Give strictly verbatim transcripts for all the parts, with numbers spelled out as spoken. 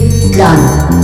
done.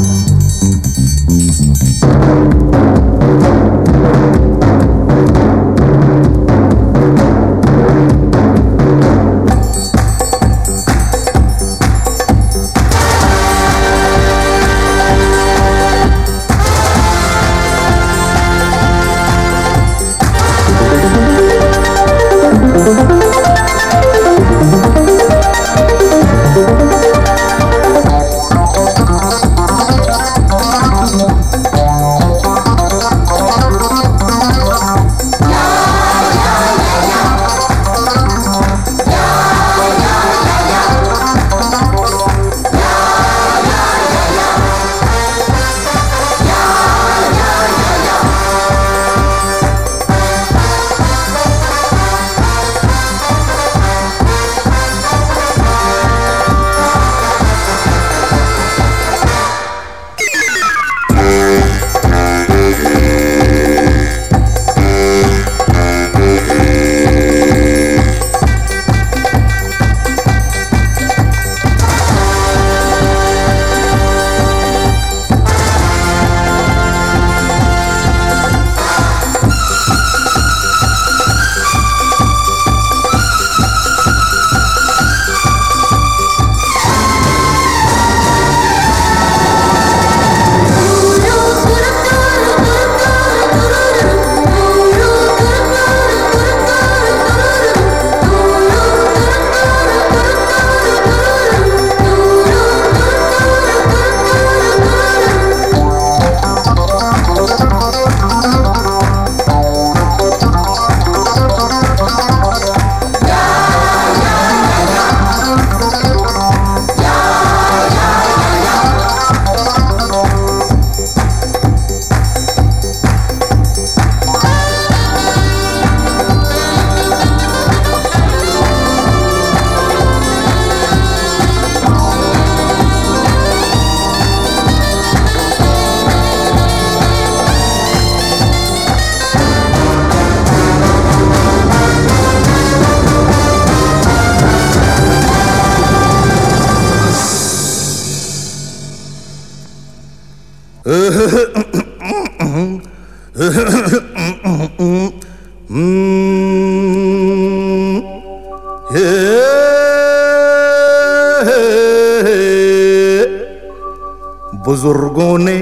बुजुर्गों ने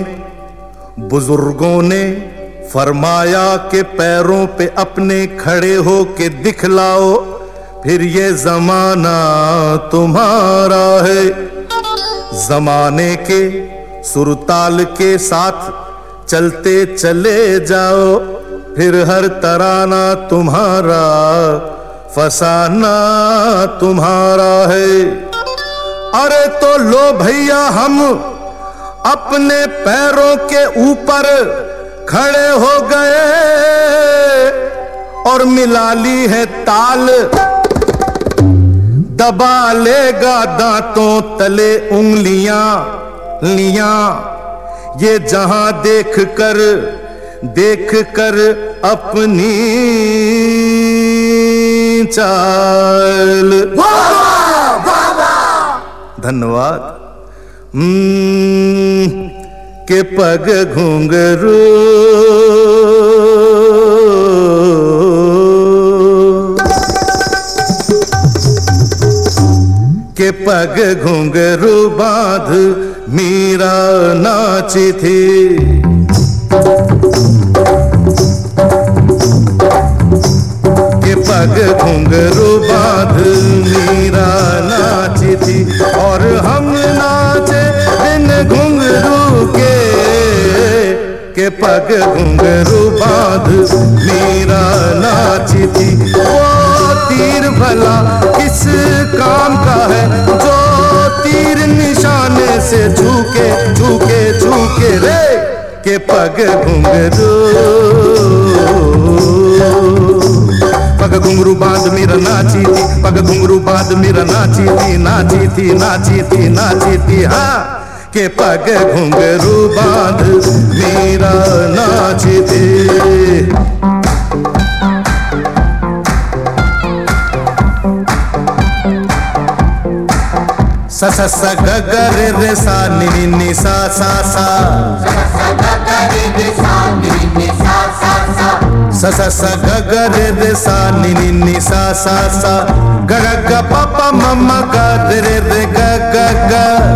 बुजुर्गों ने फरमाया कि पैरों पे अपने खड़े हो के दिखलाओ, फिर ये जमाना तुम्हारा है। जमाने के सुरताल के साथ चलते चले जाओ, फिर हर तराना तुम्हारा, फसाना तुम्हारा है। अरे तो लो भैया हम अपने पैरों के ऊपर खड़े हो गए और मिला ली है ताल, दबा लेगा दांतों तले उंगलियां लियां, ये जहां देख कर देख कर अपनी चाल। धन्यवाद। हम्म के पग घुंघरू के पग घुंघरू बांध मीरा नाची थी। के पग घुंघरू बांध मीरा नाची थी और हम नाचे बिन घुंघरू के। के पग घुंघरू बांध मीरा नाची थी। वो तीर भला किस काम का है जो तीर निशाने से झुके झुके झुके रे। के पग घुंघरू पग घुंघरू बांध मीरा नाची थी, पग घुंघरू बांध मीरा नाची थी, नाची थी नाची थी नाची थी। हाँ के पग घुंघरू बांध मीरा नाची थी। सा सा सा ग ग रे रे सा नि नि नि सा सा सा सा सा सा ग ग रे रे सा नि नि नि सा सा सा ग ग ग प प म म ग रे रे रे ग ग ग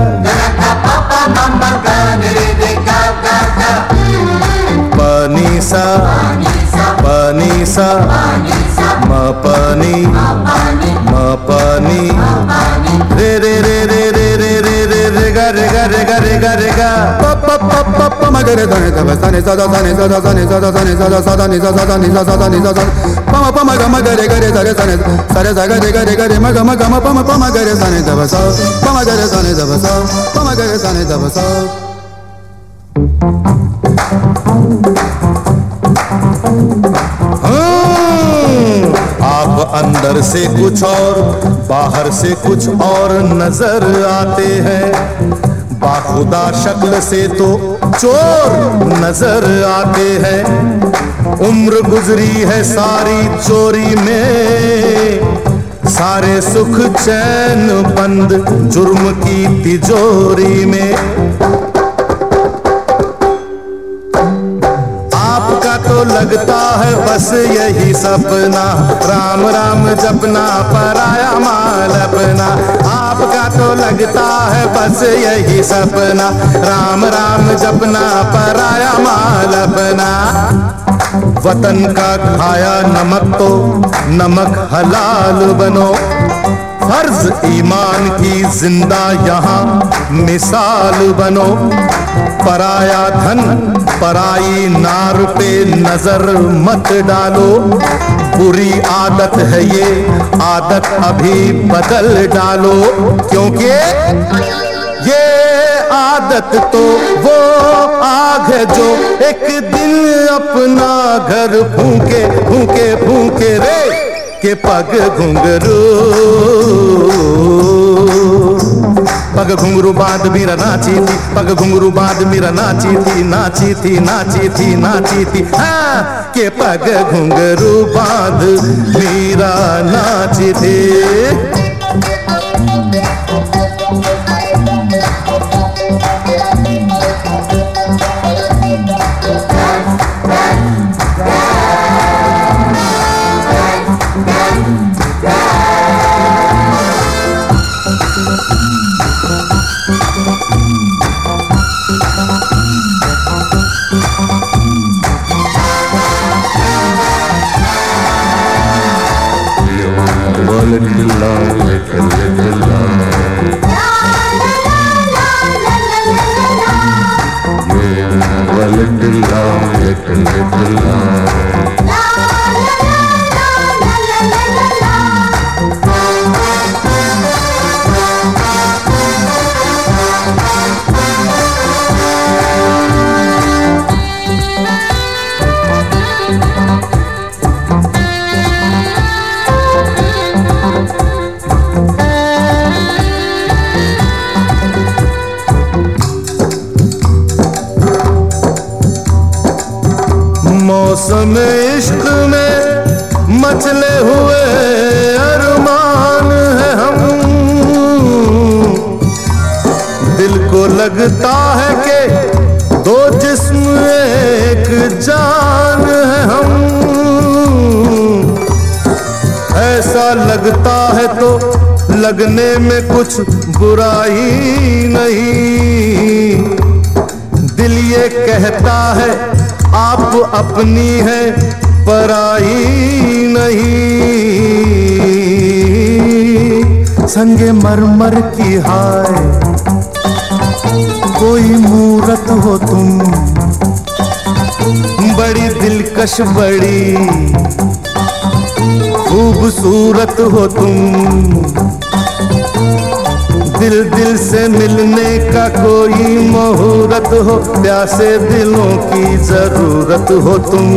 प नि सा प नि सा म प नि म प नि रे रे रे रे रे रे रे रे रे गा रे गा रे गा रे गा रे गा प प प प प म ग रे ध रे ध सा नि सा दा सा नि सा दा सा नि सा दा सा नि सा दा सा दा नि सा सा दा नि सा सा दा नि सा सा प म प म ग म ग रे गा रे ध रे सा नि सा रे सा गा रे गा रे गा रे म ग म ग म प म प म ग रे सा नि ध ब सा प म ग रे सा नि ध ब सा प म ग रे सा नि ध ब सा। आप अंदर से कुछ और बाहर से कुछ और नजर आते हैं, बाखुदा शक्ल से तो चोर नजर आते हैं। उम्र गुजरी है सारी चोरी में, सारे सुख चैन बंद जुर्म की तिजोरी में। आपका तो लगता है बस यही सपना, राम राम जपना पराया माल अपना। आपका तो लगता है बस यही सपना, राम राम जपना पराया माल अपना। वतन का खाया नमक तो नमक हलाल बनो, फर्ज ईमान की जिंदा यहाँ मिसाल बनो। पराया धन पराई नार पे नजर मत डालो, बुरी आदत है ये आदत अभी बदल डालो। क्योंकि ये आदत तो वो आग है जो एक दिन अपना घर फूके फूके फूके रे के पग घुंघरू। पग घुंघरू बाद मीरा नाची थी, पग घुंघरू बाद मीरा नाची थी, नाची थी नाची थी नाची थी हाँ के पग घुंघरू बाद मीरा नाची थी। Little love, little little love. You a little love, little little love. मौसम इश्क में मचले हुए अरमान है हम, दिल को लगता है कि दो जिस्म एक जान है हम। ऐसा लगता है तो लगने में कुछ बुराई नहीं, दिल ये कहता है आप अपनी है पराई नहीं। संगे मरमर की हाय कोई मूरत हो तुम, बड़ी दिलकश बड़ी खूबसूरत हो तुम। दिल दिल से मिलने का कोई मुहूर्त हो, प्यासे दिलों की जरूरत हो तुम।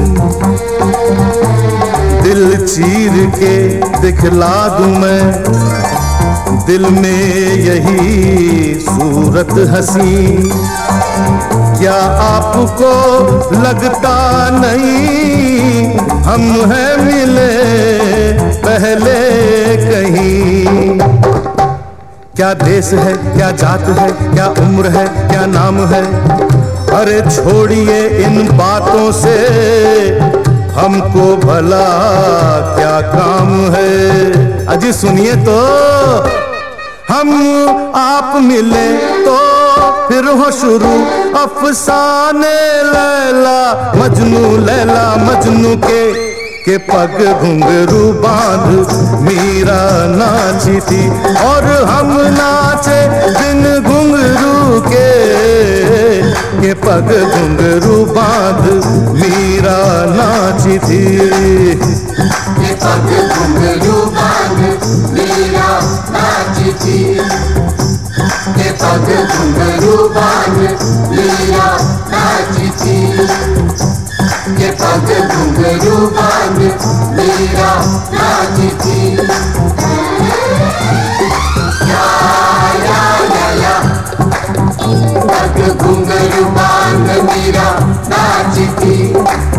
दिल चीर के दिखला दूं मैं दिल में यही सूरत हसी, क्या आपको लगता नहीं हम हैं मिले पहले कहीं। क्या देश है, क्या जात है, क्या उम्र है, क्या नाम है। अरे छोड़िए इन बातों से, हमको भला क्या काम है। अजी सुनिए तो, हम आप मिले तो फिर हो शुरू अफसाने लैला मजनू, लैला मजनू के के पग घुंघरू बांध मीरा नाची थी और हम नाचे बिन घुंघरू के के पग घुंघरू बांध मीरा नाची थी। के पग घुंघरू बांध मीरा नाची थी, के पग घुंघरू बांध मीरा नाची थी, के पग घुंघरू बांध मीरा नाची थी। या या या या पग घुंघरू बांध मीरा नाची थी।